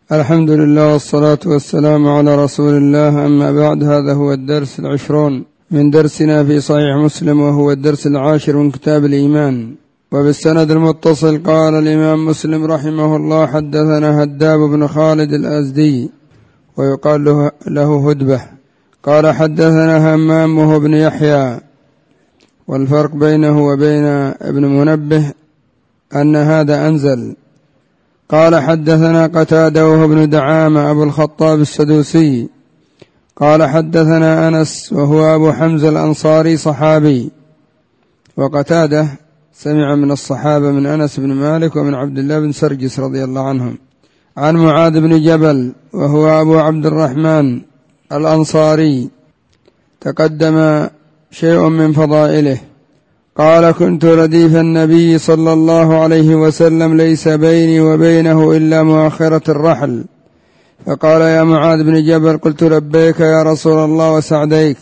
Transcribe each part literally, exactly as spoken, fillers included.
الحمد لله والصلاة والسلام على رسول الله. أما بعد، هذا هو الدرس العشرون من درسنا في صحيح مسلم، وهو الدرس العاشر من كتاب الإيمان. وبالسند المتصل قال الإمام مسلم رحمه الله: حدثنا هداب بن خالد الأزدي ويقال له هدبة قال حدثنا همام وهو بن يحيى، والفرق بينه وبين ابن منبه أن هذا أنزل. قال حدثنا قتادة وهو ابن دعامة أبو الخطاب السدوسي قال حدثنا أنس وهو أبو حمزة الأنصاري صحابي، وقتادة سمع من الصحابة من أنس بن مالك ومن عبد الله بن سرجس رضي الله عنهم، عن معاذ بن جبل وهو أبو عبد الرحمن الأنصاري، تقدم شيء من فضائله. قال: كنت رديف النبي صلى الله عليه وسلم، ليس بيني وبينه إلا مؤخرة الرحل، فقال: يا معاذ بن جبل. قلت: لبيك يا رسول الله وسعديك.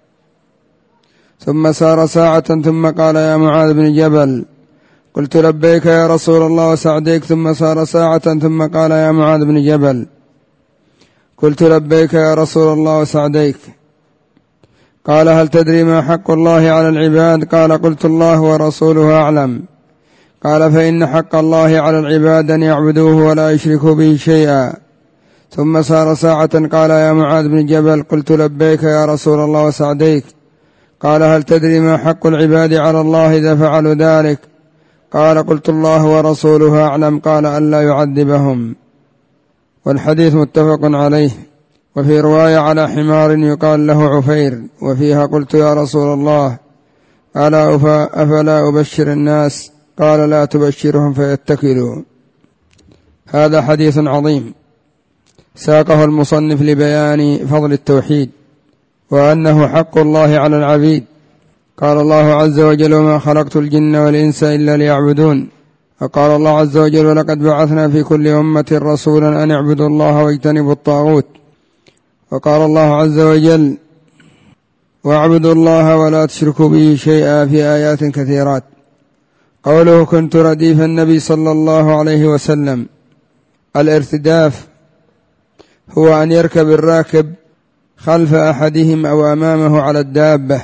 ثم سار ساعة ثم قال: يا معاذ بن جبل. قلت: لبيك يا رسول الله وسعديك. ثم سار ساعة ثم قال: يا معاذ بن جبل. قلت: لبيك يا رسول الله وسعديك. قال: هل تدري ما حق الله على العباد؟ قال: قلت: الله ورسوله أعلم. قال: فإن حق الله على العباد أن يعبدوه ولا يشركوا به شيئا. ثم سار ساعة قال: يا معاذ بن جبل. قلت: لبيك يا رسول الله وسعديك. قال: هل تدري ما حق العباد على الله إذا فعلوا ذلك؟ قال: قلت: الله ورسوله أعلم. قال: ألا يعذبهم. والحديث متفق عليه. وفي رواية: على حمار يقال له عفير، وفيها: قلت: يا رسول الله، ألا أفلا أبشر الناس؟ قال: لا تبشرهم فيتكلوا. هذا حديث عظيم ساقه المصنف لبيان فضل التوحيد وأنه حق الله على العبيد. قال الله عز وجل: وما خلقت الجن والإنس إلا ليعبدون. وقال الله عز وجل: ولقد بعثنا في كل أمة رسولا أن اعبدوا الله واجتنبوا الطاغوت. وقال الله عز وجل: واعبدوا الله ولا تشركوا به شيئا، في آيات كثيرات. قوله: كنت رديف النبي صلى الله عليه وسلم. الارتداف هو أن يركب الراكب خلف أحدهم أو أمامه على الدابة،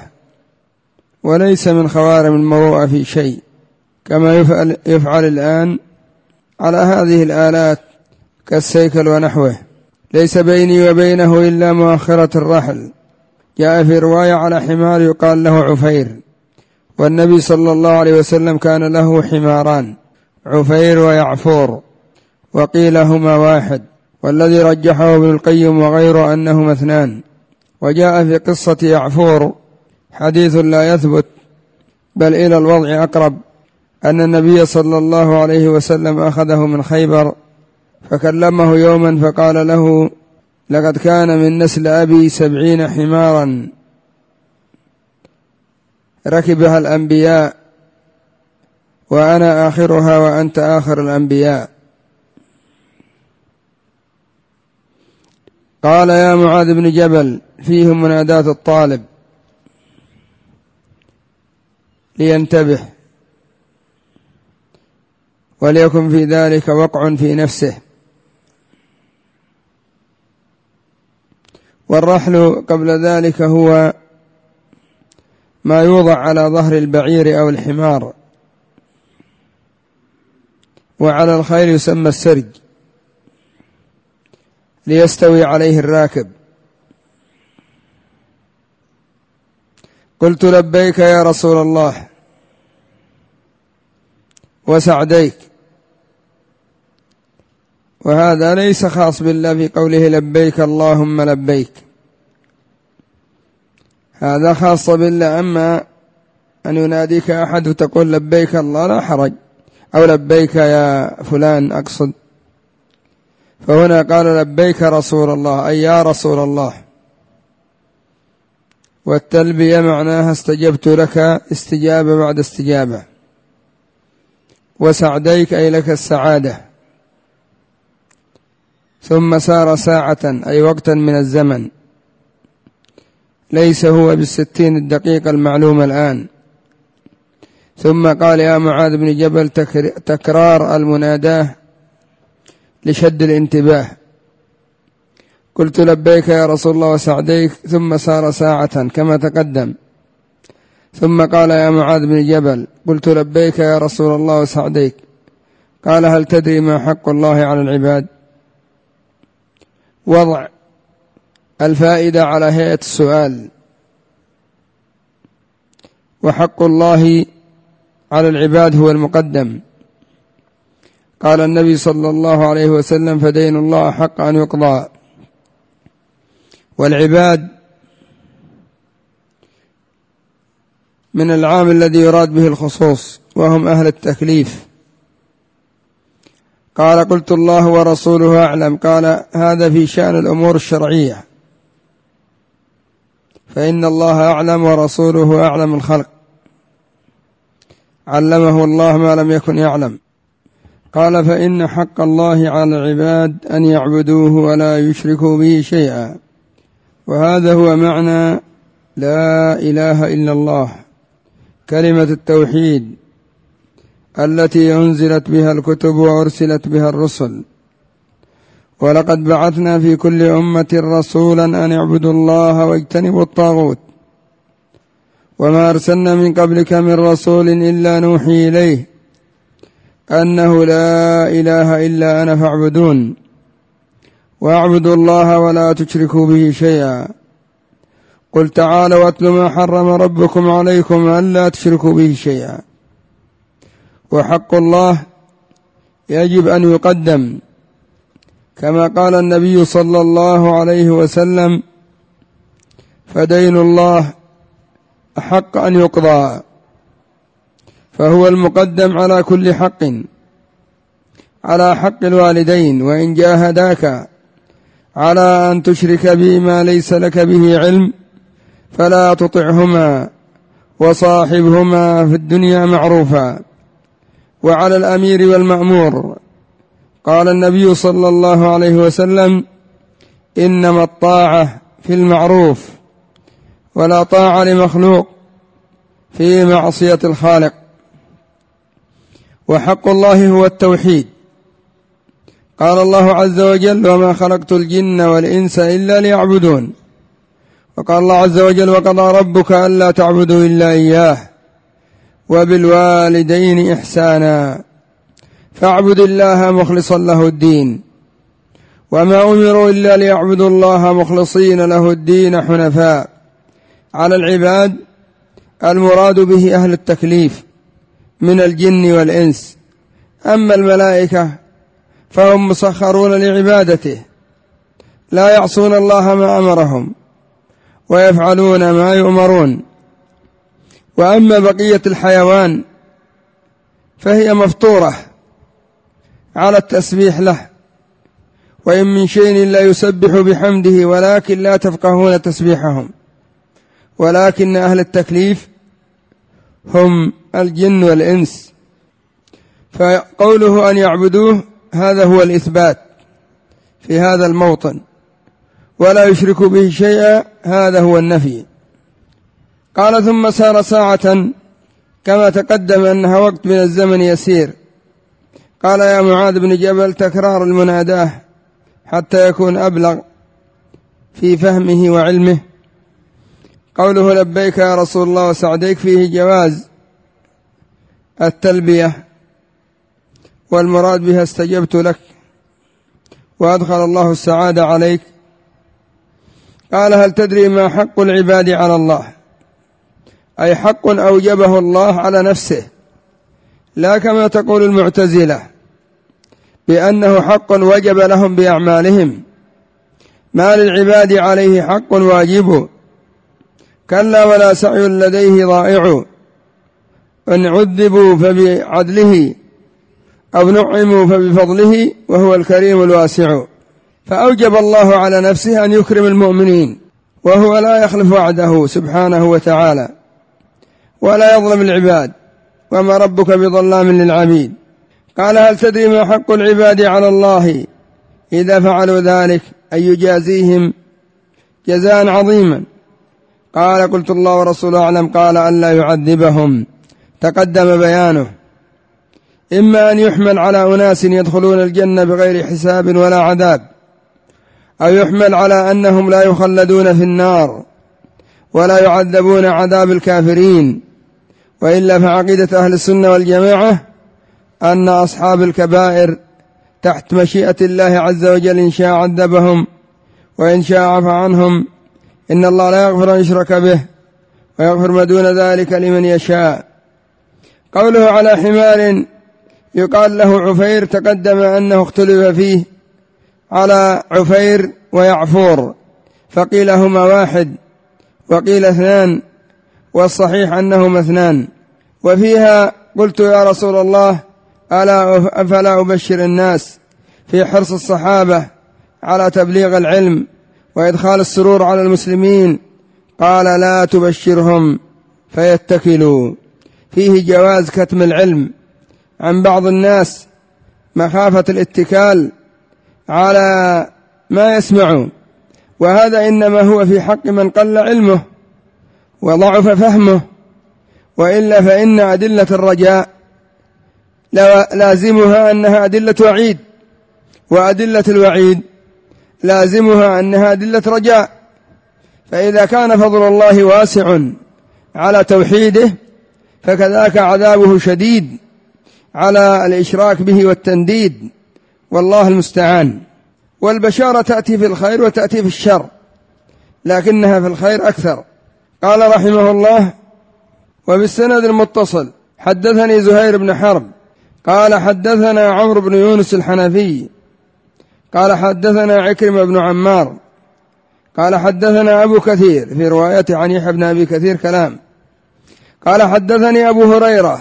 وليس من خوارم المروءة في شيء، كما يفعل, يفعل الآن على هذه الآلات كالسيكل ونحوه. ليس بيني وبينه إلا مؤخرة الرحل. جاء في رواية: على حمار يقال له عفير. والنبي صلى الله عليه وسلم كان له حماران، عفير ويعفور، وقيل هما واحد، والذي رجحه ابن القيم وغيره أنهما اثنان. وجاء في قصة يعفور حديث لا يثبت، بل إلى الوضع أقرب، أن النبي صلى الله عليه وسلم أخذه من خيبر فكلمه يوما فقال له: لقد كان من نسل أبي سبعين حمارا ركبها الأنبياء، وأنا آخرها وأنت آخر الأنبياء. قال: يا معاذ بن جبل. فيهم منادات الطالب لينتبه، وليكن في ذلك وقع في نفسه. والرحل قبل ذلك هو ما يوضع على ظهر البعير أو الحمار، وعلى الخيل يسمى السرج، ليستوي عليه الراكب. قلت: لبيك يا رسول الله وسعديك. وهذا ليس خاص بالله في قوله: لبيك اللهم لبيك، هذا خاص بالله. أما أن يناديك أحد وتقول لبيك الله لا حرج، أو لبيك يا فلان أقصد. فهنا قال: لبيك رسول الله، أي يا رسول الله. والتلبية معناها استجبت لك استجابة بعد استجابة. وسعديك أي لك السعادة. ثم سار ساعة أي وقتا من الزمن، ليس هو بالستين الدقيقة المعلومة الآن. ثم قال: يا معاذ بن جبل، تكرار المناداه لشد الانتباه، قلت لبيك يا رسول الله وسعديك، ثم سار ساعة كما تقدم، ثم قال يا معاذ بن جبل، قلت لبيك يا رسول الله وسعديك، قال هل تدري ما حق الله على العباد؟ وضع الفائدة على هيئة السؤال. وحق الله على العباد هو المقدم. قال النبي صلى الله عليه وسلم فدين الله حق أن يقضى. والعباد من العام الذي يراد به الخصوص، وهم أهل التكليف. قال قلت الله ورسوله أعلم، قال هذا في شأن الأمور الشرعية، فإن الله أعلم ورسوله أعلم الخلق، علمه الله ما لم يكن يعلم. قال فإن حق الله على العباد أن يعبدوه ولا يشركوا به شيئا، وهذا هو معنى لا إله إلا الله، كلمة التوحيد التي أنزلت بها الكتب وأرسلت بها الرسل. ولقد بعثنا في كل أمة رسولا أن اعبدوا الله واجتنبوا الطاغوت، وما أرسلنا من قبلك من رسول إلا نوحي إليه أنه لا إله إلا أنا فاعبدون، واعبدوا الله ولا تشركوا به شيئا. قل تعالوا واتل ما حرم ربكم عليكم ألا تشركوا به شيئا. وحق الله يجب أن يقدم، كما قال النبي صلى الله عليه وسلم فدين الله أحق أن يقضى، فهو المقدم على كل حق، على حق الوالدين وإن جاهداك على أن تشرك به ما ليس لك به علم فلا تطعهما وصاحبهما في الدنيا معروفا. وعلى الأمير والمأمور قال النبي صلى الله عليه وسلم إنما الطاعة في المعروف، ولا طاعة لمخلوق في معصية الخالق. وحق الله هو التوحيد. قال الله عز وجل وما خلقت الجن والإنس إلا ليعبدون. وقال الله عز وجل وقضى ربك ألا تعبدوا إلا إياه وبالوالدين إحسانا، فاعبد الله مخلصا له الدين. وما أمروا إلا ليعبدوا الله مخلصين له الدين حنفاء. على العباد المراد به أهل التكليف من الجن والإنس. أما الملائكة فهم مسخرون لعبادته، لا يعصون الله ما أمرهم ويفعلون ما يؤمرون. وأما بقية الحيوان فهي مفطورة على التسبيح له، وإن من شيء لا يسبح بحمده ولكن لا تفقهون تسبيحهم. ولكن أهل التكليف هم الجن والإنس. فقوله أن يعبدوه هذا هو الإثبات في هذا الموطن، ولا يشركوا به شيئا هذا هو النفي. قال ثم سار ساعة كما تقدم أنها وقت من الزمن يسير. قال يا معاذ بن جبل تكرار المناداه حتى يكون أبلغ في فهمه وعلمه. قوله لبيك يا رسول الله وسعديك فيه جواز التلبية، والمراد بها استجبت لك وأدخل الله السعادة عليك. قال هل تدري ما حق العباد على الله؟ أي حق أوجبه الله على نفسه، لا كما تقول المعتزلة بأنه حق وجب لهم بأعمالهم. ما للعباد عليه حق واجب، كلا ولا سعي لديه ضائع. إن عذبوا فبعدله أو نعموا فبفضله وهو الكريم الواسع. فأوجب الله على نفسه أن يكرم المؤمنين، وهو لا يخلف وعده سبحانه وتعالى ولا يظلم العباد، وما ربك بظلام للعبيد. قال هل تدري ما حق العباد على الله إذا فعلوا ذلك؟ أن يجازيهم جزاء عظيما. قال قلت الله ورسوله أعلم. قال ألا يعذبهم، تقدم بيانه. إما أن يحمل على أناس يدخلون الجنة بغير حساب ولا عذاب، أو يحمل على أنهم لا يخلدون في النار ولا يعذبون عذاب الكافرين، وإلا فعقيدة أهل السنة والجماعة أن أصحاب الكبائر تحت مشيئة الله عز وجل، إن شاء عذبهم وإن شاء عفى عنهم. إن الله لا يغفر أن يشرك به ويغفر ما دون ذلك لمن يشاء. قوله على حمار يقال له عفير، تقدم أنه اختلف فيه على عفير ويعفور، فقيل هما واحد وقيل اثنان، والصحيح أنهما اثنان. وفيها قلت يا رسول الله ألا أفلا أبشر الناس، في حرص الصحابة على تبليغ العلم وإدخال السرور على المسلمين، قال لا تبشرهم فيتكلوا. فيه جواز كتم العلم عن بعض الناس مخافة الاتكال على ما يسمعون، وهذا إنما هو في حق من قل علمه وضعف فهمه، وإلا فإن أدلة الرجاء لازمها أنها أدلة وعيد، وأدلة الوعيد لازمها أنها أدلة رجاء. فإذا كان فضل الله واسع على توحيده فكذاك عذابه شديد على الإشراك به والتنديد، والله المستعان. والبشارة تأتي في الخير وتأتي في الشر، لكنها في الخير أكثر. قال رحمه الله: وبالسند المتصل حدثني زهير بن حرب قال حدثنا عمرو بن يونس الحنفي قال حدثنا عكرمة بن عمار قال حدثنا أبو كثير، في رواية عن يحيى بن أبي كثير كلام، قال حدثني أبو هريرة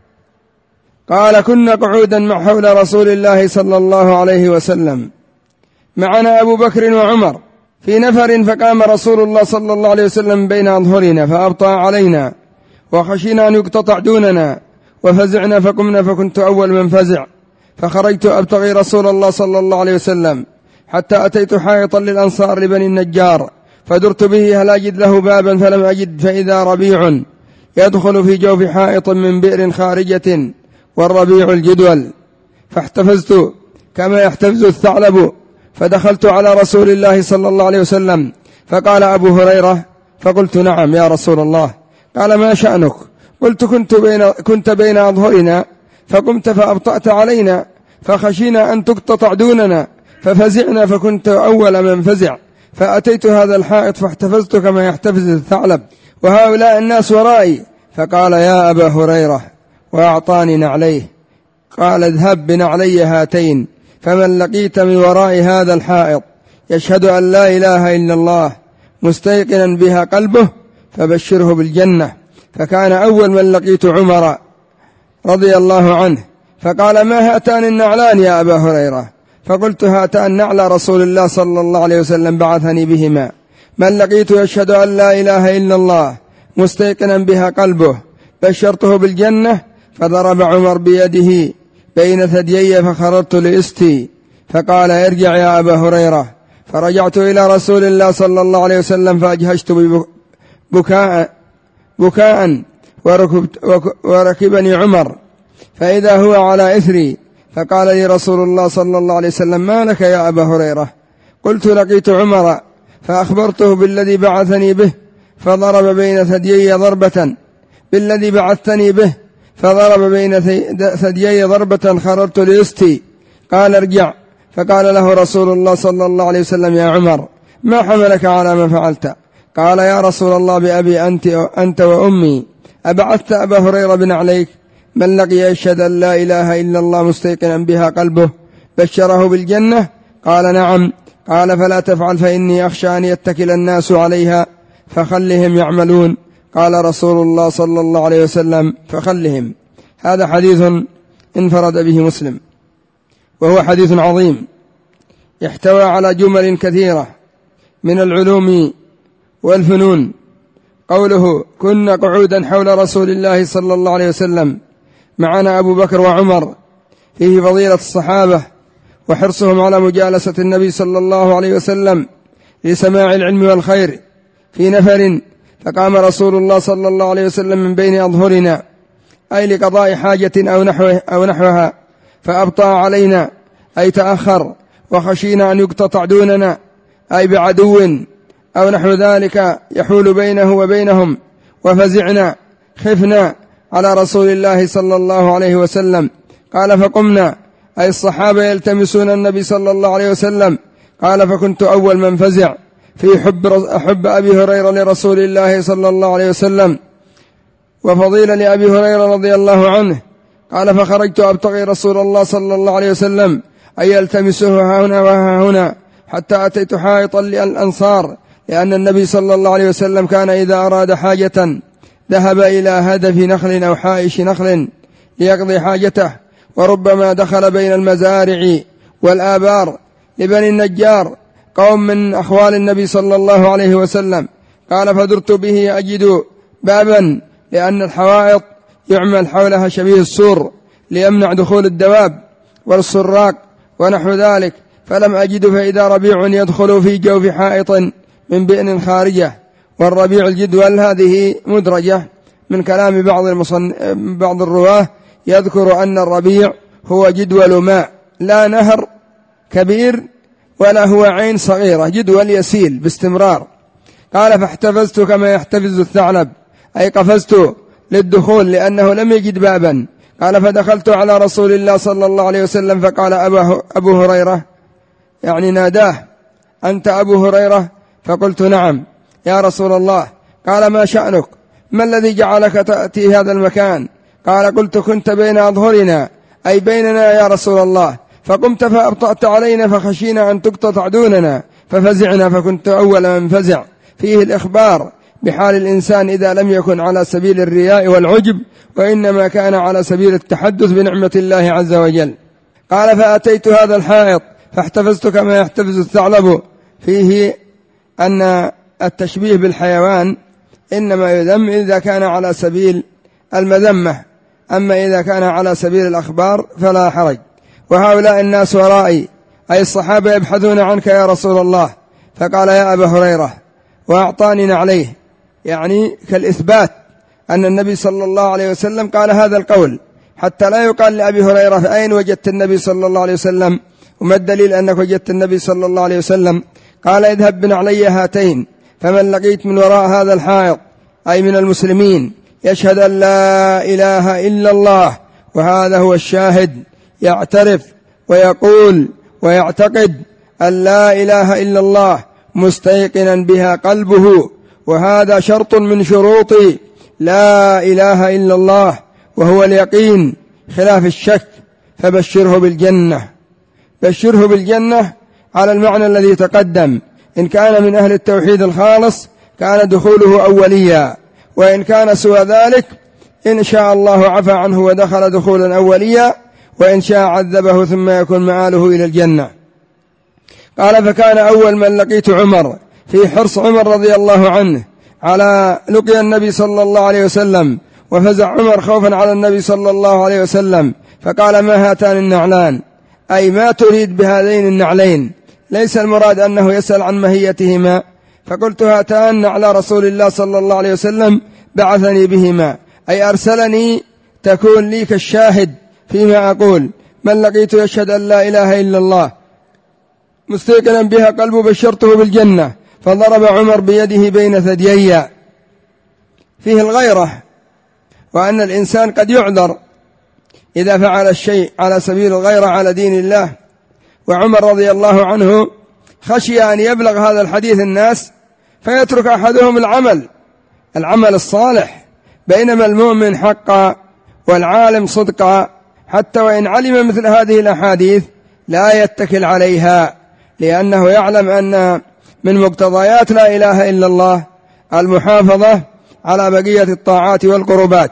قال كنا قعودا مع حول رسول الله صلى الله عليه وسلم، معنا أبو بكر وعمر في نفر، فقام رسول الله صلى الله عليه وسلم بين أظهرنا فأبطأ علينا، وخشينا أن يقتطع دوننا، وفزعنا فقمنا، فكنت أول من فزع، فخرجت أبتغي رسول الله صلى الله عليه وسلم حتى أتيت حائطا للأنصار لبني النجار، فدرت به هل أجد له بابا، فلم أجد، فإذا ربيع يدخل في جوف حائط من بئر خارجة، والربيع الجدول، فاحتفزت كما يحتفز الثعلب، فدخلت على رسول الله صلى الله عليه وسلم، فقال أبو هريرة، فقلت نعم يا رسول الله. قال ما شأنك؟ قلت كنت بين, كنت بين أظهرنا فقمت فأبطأت علينا، فخشينا أن تقتطع دوننا، ففزعنا، فكنت أول من فزع، فأتيت هذا الحائط فاحتفزت كما يحتفز الثعلب، وهؤلاء الناس ورائي. فقال يا أبا هريرة، وأعطاني نعليه، قال اذهب بنعلي هاتين، فمن لقيت من وراء هذا الحائط يشهد أن لا إله إلا الله مستيقنا بها قلبه فبشره بالجنة. فكان أول من لقيت عمر رضي الله عنه، فقال ما هاتان النعلان يا أبا هريرة؟ فقلت هاتان نعل رسول الله صلى الله عليه وسلم بعثني بهما، من لقيت يشهد أن لا إله إلا الله مستيقنا بها قلبه بشرته بالجنة. فضرب عمر بيده بين ثديي فخررت لإستي، فقال ارجع يا أبا هريرة. فرجعت إلى رسول الله صلى الله عليه وسلم فأجهشت بكاء بكاء وركبني عمر، فإذا هو على إثري، فقال لي رسول الله صلى الله عليه وسلم ما لك يا أبا هريرة؟ قلت لقيت عمر فأخبرته بالذي بعثني به، فضرب بين ثديي ضربة بالذي بعثتني به، فضرب بين ثديي ضربة خررت ليستي. قال ارجع. فقال له رسول الله صلى الله عليه وسلم يا عمر ما حملك على ما فعلت؟ قال يا رسول الله بأبي أنت, أنت وأمي أبعثت أبا هريرة بن عليك، من لقي يشهد أن لا إله إلا الله مستيقنا بها قلبه بشره بالجنة؟ قال نعم. قال فلا تفعل فإني أخشى أن يتكل الناس عليها فخلهم يعملون. قال رسول الله صلى الله عليه وسلم فخلهم. هذا حديث انفرد به مسلم، وهو حديث عظيم يحتوى على جمل كثيرة من العلوم والفنون. قوله كنا قعودا حول رسول الله صلى الله عليه وسلم، معنا أبو بكر وعمر، فيه فضيلة الصحابة وحرصهم على مجالسة النبي صلى الله عليه وسلم لسماع العلم والخير في نفر، فقام رسول الله صلى الله عليه وسلم من بين أظهرنا، أي لقضاء حاجة أو, نحوه أو نحوها، فأبطأ علينا أي تأخر، وخشينا أن يقتطع دوننا، أي بعدو أو نحو ذلك يحول بينه وبينهم، وفزعنا خفنا على رسول الله صلى الله عليه وسلم. قال فقمنا، أي الصحابة يلتمسون النبي صلى الله عليه وسلم. قال فكنت أول من فزع في حب, حب أبي هريرة لرسول الله صلى الله عليه وسلم وفضيلة لأبي هريرة رضي الله عنه. قال فخرجت أبتغي رسول الله صلى الله عليه وسلم، أي يلتمسه ها هنا وها هنا، حتى أتيت حائطا للأنصار، لأن النبي صلى الله عليه وسلم كان إذا أراد حاجة ذهب إلى هدف نخل أو حائش نخل ليقضي حاجته، وربما دخل بين المزارع والآبار لبني النجار قوم من أخوال النبي صلى الله عليه وسلم. قال فدرت به أجد بابا، لأن الحوائط يعمل حولها شبيه السور ليمنع دخول الدواب والسراق ونحو ذلك، فلم أجد، فإذا ربيع يدخل في جوف حائط من بئن خارجة. والربيع الجدول هذه مدرجة من كلام بعض, المصن... بعض الرواه، يذكر أن الربيع هو جدول ماء، لا نهر كبير ولا هو عين صغيرة، جدول يسيل باستمرار. قال فاحتفزت كما يحتفز الثعلب، أي قفزت للدخول لأنه لم يجد بابا. قال فدخلت على رسول الله صلى الله عليه وسلم، فقال أبو هريرة، يعني ناداه، أنت أبو هريرة؟ فقلت نعم يا رسول الله. قال ما شأنك؟ ما الذي جعلك تأتي هذا المكان؟ قال قلت كنت بين أظهرنا، أي بيننا يا رسول الله، فقمت فأبطأت علينا فخشينا أن تقطع دوننا ففزعنا، فكنت أول من فزع. فيه الإخبار بحال الإنسان إذا لم يكن على سبيل الرياء والعجب، وإنما كان على سبيل التحدث بنعمة الله عز وجل. قال فأتيت هذا الحائط فاحتفزت كما يحتفز الثعلب. فيه أن التشبيه بالحيوان إنما يذم إذا كان على سبيل المذمة، أما إذا كان على سبيل الأخبار فلا حرج. وهؤلاء الناس ورائي، أي الصحابة يبحثون عنك يا رسول الله. فقال يا أبا هريرة، وأعطاني نعليه، يعني كالإثبات أن النبي صلى الله عليه وسلم قال هذا القول، حتى لا يقال لأبي هريرة فأين وجدت النبي صلى الله عليه وسلم، وما الدليل أنك وجدت النبي صلى الله عليه وسلم؟ قال اذهب بنعلي هاتين، فمن لقيت من وراء هذا الحائط، أي من المسلمين، يشهد أن لا إله إلا الله، وهذا هو الشاهد، يعترف ويقول ويعتقد أن لا إله إلا الله مستيقنا بها قلبه، وهذا شرط من شروط لا إله إلا الله، وهو اليقين خلاف الشك، فبشره بالجنة. بشره بالجنة على المعنى الذي تقدم. إن كان من أهل التوحيد الخالص كان دخوله أوليا، وإن كان سوى ذلك إن شاء الله عفى عنه ودخل دخولا أوليا، وإن شاء عذبه ثم يكون مآله إلى الجنة. قال فكان أول من لقيت عمر، في حرص عمر رضي الله عنه على لقي النبي صلى الله عليه وسلم، وفزع عمر خوفا على النبي صلى الله عليه وسلم، فقال ما هاتان النعلان، أي ما تريد بهذين النعلين؟ ليس المراد أنه يسأل عن ماهيتهما. فقلت هاتان على رسول الله صلى الله عليه وسلم بعثني بهما، أي أرسلني تكون لي كالشاهد فيما أقول. من لقيت يشهد أن لا إله إلا الله مستيقنا بها قلبه بشرته بالجنة. فضرب عمر بيده بين ثديي. فيه الغيرة، وأن الإنسان قد يعذر إذا فعل الشيء على سبيل الغيرة على دين الله. وعمر رضي الله عنه خشي أن يبلغ هذا الحديث الناس فيترك أحدهم العمل العمل الصالح، بينما المؤمن حقا والعالم صدقا، حتى وإن علم مثل هذه الأحاديث لا يتكل عليها، لأنه يعلم أن من مقتضيات لا إله إلا الله المحافظة على بقية الطاعات والقربات.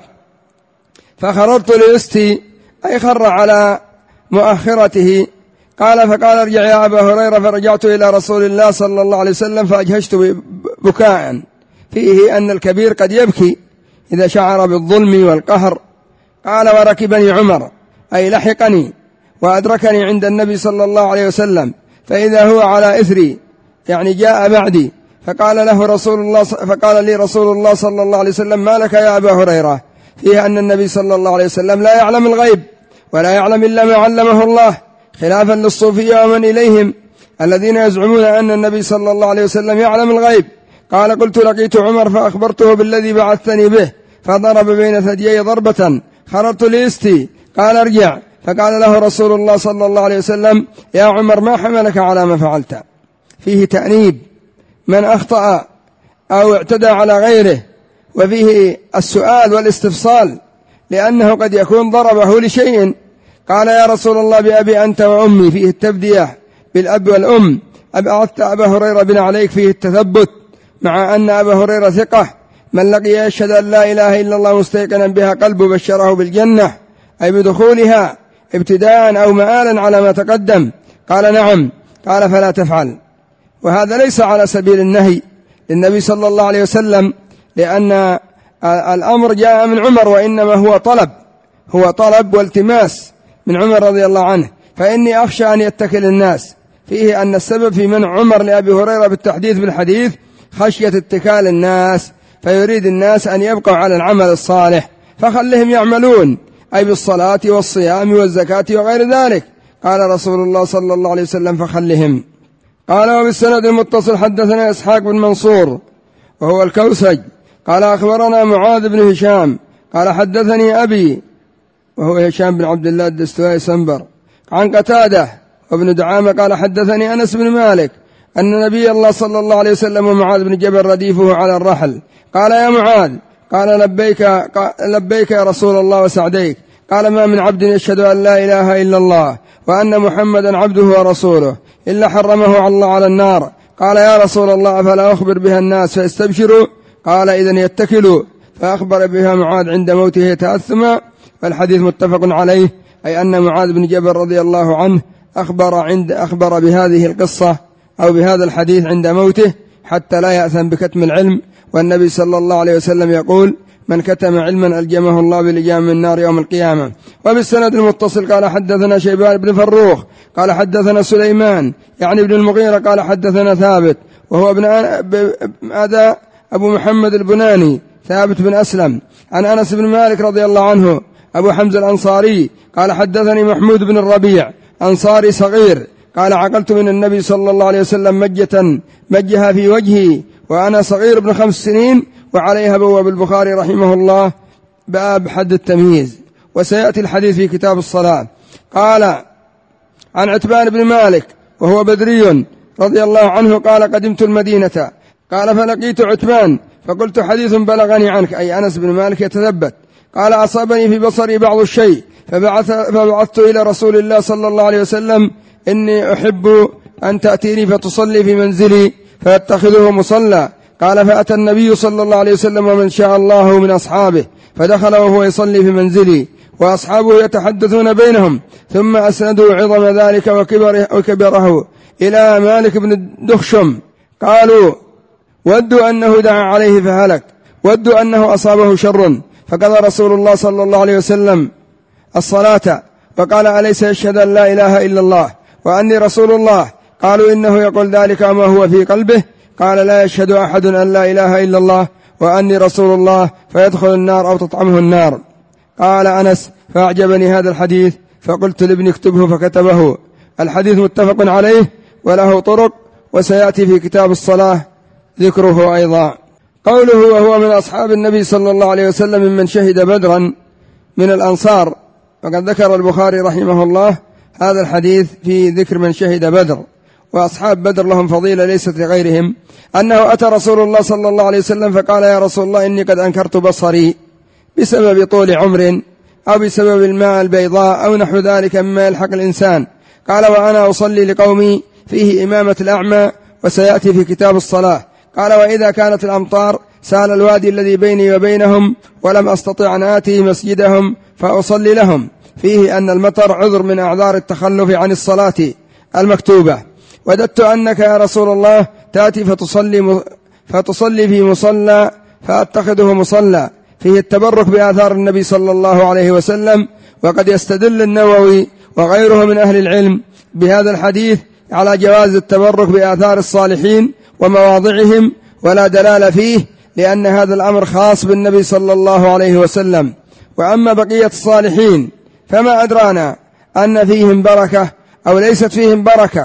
فخررت لأستي، أي خر على مؤخرته. قال فقال ارجع يا أبا هريرة، فرجعت إلى رسول الله صلى الله عليه وسلم فأجهشت بكاء. فيه أن الكبير قد يبكي إذا شعر بالظلم والقهر. قال وركبني عمر، أي لحقني وأدركني عند النبي صلى الله عليه وسلم، فإذا هو على إثري، يعني جاء بعدي. فقال له رسول الله فقال لي رسول الله صلى الله عليه وسلم ما لك يا أبا هريرة؟ فيه أن النبي صلى الله عليه وسلم لا يعلم الغيب، ولا يعلم إلا ما علمه الله، خلافا للصوفية ومن إليهم، الذين يزعمون أن النبي صلى الله عليه وسلم يعلم الغيب. قال قلت لقيت عمر فأخبرته بالذي بعثتني به فضرب بين ثديي ضربة خررت ليستي. قال ارجع. فقال له رسول الله صلى الله عليه وسلم يا عمر ما حملك على ما فعلت. فيه تأنيب من أخطأ أو اعتدى على غيره، وفيه السؤال والاستفصال لأنه قد يكون ضربه لشيء. قال يا رسول الله بأبي أنت وأمي، فيه التبدية بالأب والأم. أبعثت أبا هريرة بن عليك، فيه التثبت مع أن أبا هريرة ثقة من لقي يشهد أن لا إله إلا الله مستيقنا بها قلبه بشره بالجنة، أي بدخولها ابتداء أو مآلا على ما تقدم. قال نعم. قال فلا تفعل. وهذا ليس على سبيل النهي للنبي صلى الله عليه وسلم، لأن الأمر جاء من عمر، وإنما هو طلب هو طلب والتماس من عمر رضي الله عنه. فإني أخشى أن يتكل الناس. فيه أن السبب في منع عمر لأبي هريرة بالتحديث بالحديث خشية اتكال الناس، فيريد الناس أن يبقوا على العمل الصالح فخلهم يعملون، أي بالصلاة والصيام والزكاة وغير ذلك. قال رسول الله صلى الله عليه وسلم فخلهم. قال وبالسند المتصل حدثنا إسحاق بن منصور وهو الكوسج قال أخبرنا معاذ بن هشام قال حدثني أبي وهو هشام بن عبد الله الدستوائي سنبر عن قتادة وابن دعامة قال حدثني أنس بن مالك أن نبي الله صلى الله عليه وسلم ومعاذ بن جبل رديفه على الرحل. قال يا معاذ. قال لبيك, قال لبيك يا رسول الله وسعديك. قال ما من عبد يشهد أن لا إله إلا الله وأن محمدا عبده ورسوله إلا حرمه الله على النار. قال يا رسول الله فلا أخبر بها الناس فيستبشروا؟ قال إذن يتكلوا. فأخبر بها معاذ عند موته تأثما. والحديث متفق عليه، أي أن معاذ بن جبل رضي الله عنه أخبر, عند أخبر بهذه القصة أو بهذا الحديث عند موته حتى لا يأثم بكتم العلم. والنبي صلى الله عليه وسلم يقول من كتم علما ألجمه الله بلجام من النار يوم القيامة. وبالسند المتصل قال حدثنا شيبان بن فروخ قال حدثنا سليمان يعني ابن المغيرة قال حدثنا ثابت وهو ابن هذا أبو محمد البناني ثابت بن أسلم عن أنس بن مالك رضي الله عنه أبو حمزة الأنصاري قال حدثني محمود بن الربيع أنصاري صغير قال عقلت من النبي صلى الله عليه وسلم مجة مجها في وجهي وأنا صغير ابن خمس سنين، وعليها بواب البخاري رحمه الله باب حد التمييز. وسيأتي الحديث في كتاب الصلاة. قال عن عتبان بن مالك وهو بدري رضي الله عنه قال قدمت المدينة قال فلقيت عتبان فقلت حديث بلغني عنك، أي أنس بن مالك يتثبت. قال أصابني في بصري بعض الشيء فبعث فبعثت إلى رسول الله صلى الله عليه وسلم إني أحب أن تأتيني فتصلي في منزلي فيتخذه مصلى. قال فأتى النبي صلى الله عليه وسلم ومن شاء الله من أصحابه فدخل وهو يصلي في منزلي وأصحابه يتحدثون بينهم، ثم أسندوا عظم ذلك وكبره, وكبره إلى مالك بن دخشم. قالوا ودوا أنه دعا عليه فهلك، ودوا أنه أصابه شر. فقال رسول الله صلى الله عليه وسلم الصلاة، فقال أليس يشهد أن لا إله إلا الله وأني رسول الله؟ قالوا إنه يقول ذلك ما هو في قلبه. قال لا يشهد أحد أن لا إله إلا الله وأني رسول الله فيدخل النار أو تطعمه النار. قال أنس فأعجبني هذا الحديث فقلت لابني اكتبه فكتبه. الحديث متفق عليه وله طرق، وسيأتي في كتاب الصلاة ذكره أيضا. قوله وهو من أصحاب النبي صلى الله عليه وسلم ممن شهد بدرا من الأنصار، وقد ذكر البخاري رحمه الله هذا الحديث في ذكر من شهد بدر، وأصحاب بدر لهم فضيلة ليست لغيرهم. أنه أتى رسول الله صلى الله عليه وسلم فقال يا رسول الله إني قد أنكرت بصري بسبب طول عمر أو بسبب الماء البيضاء أو نحو ذلك مما يلحق الإنسان. قال وأنا أصلي لقومي فيه إمامة الأعمى، وسيأتي في كتاب الصلاة. قال وإذا كانت الأمطار سال الوادي الذي بيني وبينهم ولم أستطع أن آتي مسجدهم فأصلي لهم، فيه أن المطر عذر من أعذار التخلف عن الصلاة المكتوبة. وددت أنك يا رسول الله تأتي فتصلي, فتصلي في مصلى فأتخذه مصلى، فيه التبرك بآثار النبي صلى الله عليه وسلم. وقد يستدل النووي وغيره من أهل العلم بهذا الحديث على جواز التبرك بآثار الصالحين ومواضعهم، ولا دلالة فيه لأن هذا الأمر خاص بالنبي صلى الله عليه وسلم. وأما بقية الصالحين فما أدرانا أن فيهم بركة أو ليست فيهم بركة،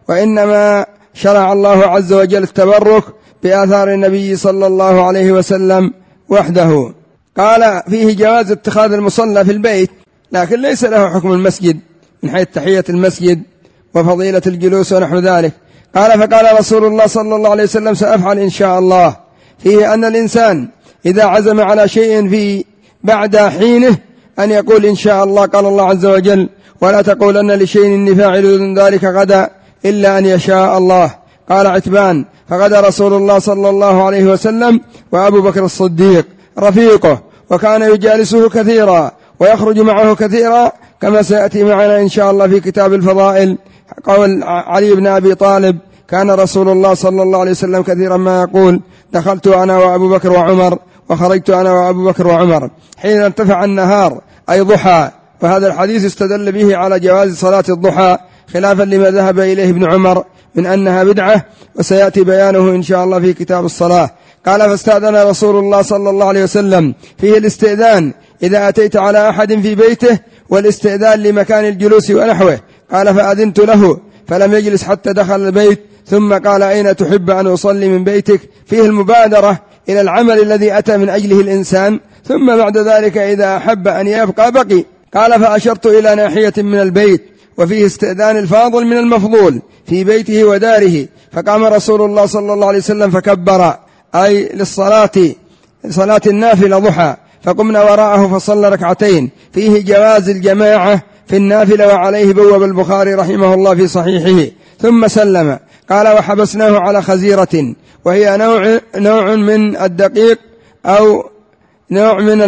وإنما شرع الله عز وجل التبرك بآثار النبي صلى الله عليه وسلم وحده. قال فيه جواز اتخاذ المصلى في البيت، لكن ليس له حكم المسجد من حيث تحية المسجد وفضيلة الجلوس ونحو ذلك. قال فقال رسول الله صلى الله عليه وسلم سأفعل إن شاء الله، فيه أن الإنسان إذا عزم على شيء في بعد حينه أن يقول إن شاء الله. قال الله عز وجل ولا تقولن لشيء إني فاعل ذلك غدا إلا أن يشاء الله. قال عتبان فغدا رسول الله صلى الله عليه وسلم وأبو بكر الصديق رفيقه، وكان يجالسه كثيرا ويخرج معه كثيرا، كما سيأتي معنا إن شاء الله في كتاب الفضائل. قول علي بن أبي طالب كان رسول الله صلى الله عليه وسلم كثيرا ما يقول دخلت أنا وأبو بكر وعمر وخرجت أنا وأبو بكر وعمر حين ارتفع النهار أي ضحى. فهذا الحديث استدل به على جواز صلاة الضحى خلافا لما ذهب إليه ابن عمر من أنها بدعة، وسيأتي بيانه إن شاء الله في كتاب الصلاة. قال فاستأذن رسول الله صلى الله عليه وسلم، فيه الاستئذان إذا أتيت على أحد في بيته والاستئذان لمكان الجلوس ونحوه. قال فأذنت له فلم يجلس حتى دخل البيت، ثم قال أين تحب أن أصلي من بيتك؟ فيه المبادرة إلى العمل الذي أتى من أجله الإنسان، ثم بعد ذلك إذا أحب أن يبقى بقي. قال فأشرت إلى ناحية من البيت، وفيه استئذان الفاضل من المفضول في بيته وداره. فقام رسول الله صلى الله عليه وسلم فكبر أي للصلاة صلاة النافلة ضحى، فقمنا وراءه فصلى ركعتين. فيه جواز الجماعة في النافلة، وعليه بوب البخاري رحمه الله في صحيحه. ثم سلم. قال وحبسناه على خزيرة، وهي نوع, نوع من الدقيق أو نوع من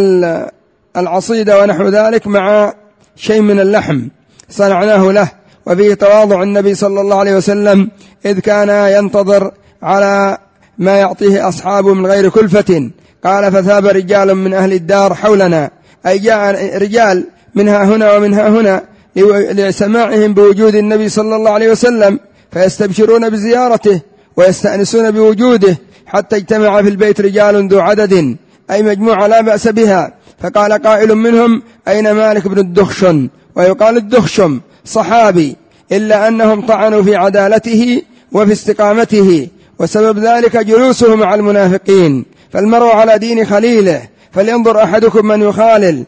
العصيدة ونحو ذلك مع شيء من اللحم صنعناه له. وفيه تواضع النبي صلى الله عليه وسلم إذ كان ينتظر على ما يعطيه أصحابه من غير كلفة. قال فثاب رجال من أهل الدار حولنا، أي جاء رجال منها هنا ومنها هنا لسماعهم بوجود النبي صلى الله عليه وسلم، فيستبشرون بزيارته ويستأنسون بوجوده، حتى اجتمع في البيت رجال ذو عدد أي مجموعة لا بأس بها. فقال قائل منهم أين مالك بن الدخشم؟ ويقال الدخشم صحابي، إلا أنهم طعنوا في عدالته وفي استقامته، وسبب ذلك جلوسه مع المنافقين. فالمرء على دين خليله، فلينظر أحدكم من يخالل.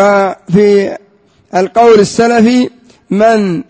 وفي القول السلفي من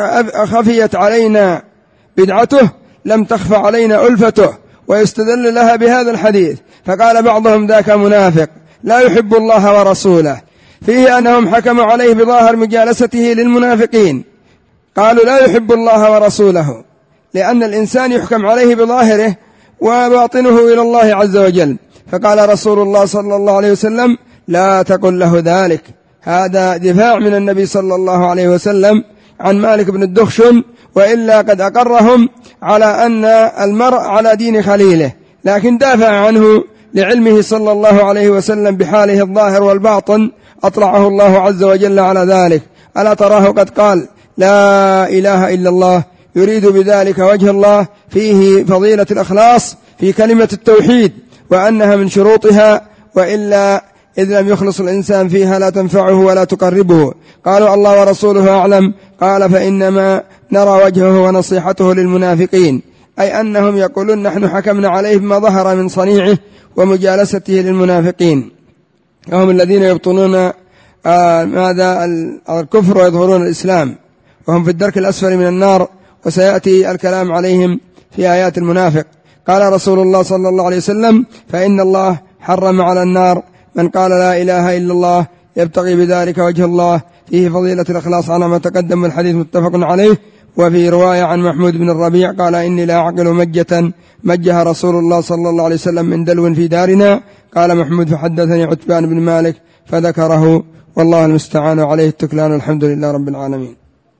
خفيت علينا بدعته لم تخف علينا ألفته، ويستدل لها بهذا الحديث. فقال بعضهم ذاك منافق لا يحب الله ورسوله، فيه أنهم حكموا عليه بظاهر مجالسته للمنافقين. قالوا لا يحب الله ورسوله، لأن الإنسان يحكم عليه بظاهره وباطنه إلى الله عز وجل. فقال رسول الله صلى الله عليه وسلم لا تقل له ذلك. هذا دفاع من النبي صلى الله عليه وسلم عن مالك بن الدخشم، وإلا قد أقرهم على أن المرء على دين خليله، لكن دافع عنه لعلمه صلى الله عليه وسلم بحاله الظاهر والباطن، أطلعه الله عز وجل على ذلك. ألا تراه قد قال لا إله إلا الله يريد بذلك وجه الله؟ فيه فضيلة الإخلاص في كلمة التوحيد، وأنها من شروطها، وإلا إذ لم يخلص الإنسان فيها لا تنفعه ولا تقربه. قالوا الله ورسوله أعلم. قال فإنما نرى وجهه ونصيحته للمنافقين، أي أنهم يقولون نحن حكمنا عليه بما ظهر من صنيعه ومجالسته للمنافقين، وهم الذين يبطنون آه ماذا الكفر ويظهرون الإسلام، وهم في الدرك الأسفل من النار، وسيأتي الكلام عليهم في آيات المنافق. قال رسول الله صلى الله عليه وسلم فإن الله حرم على النار من قال لا إله إلا الله يبتغي بذلك وجه الله. فيه فضيلة الإخلاص على ما تقدم، الحديث متفق عليه. وفي رواية عن محمود بن الربيع قال إني لا أعقل مجة مجها رسول الله صلى الله عليه وسلم من دلو في دارنا. قال محمود فحدثني عتبان بن مالك فذكره، والله المستعان عليه التكلان. الحمد لله رب العالمين.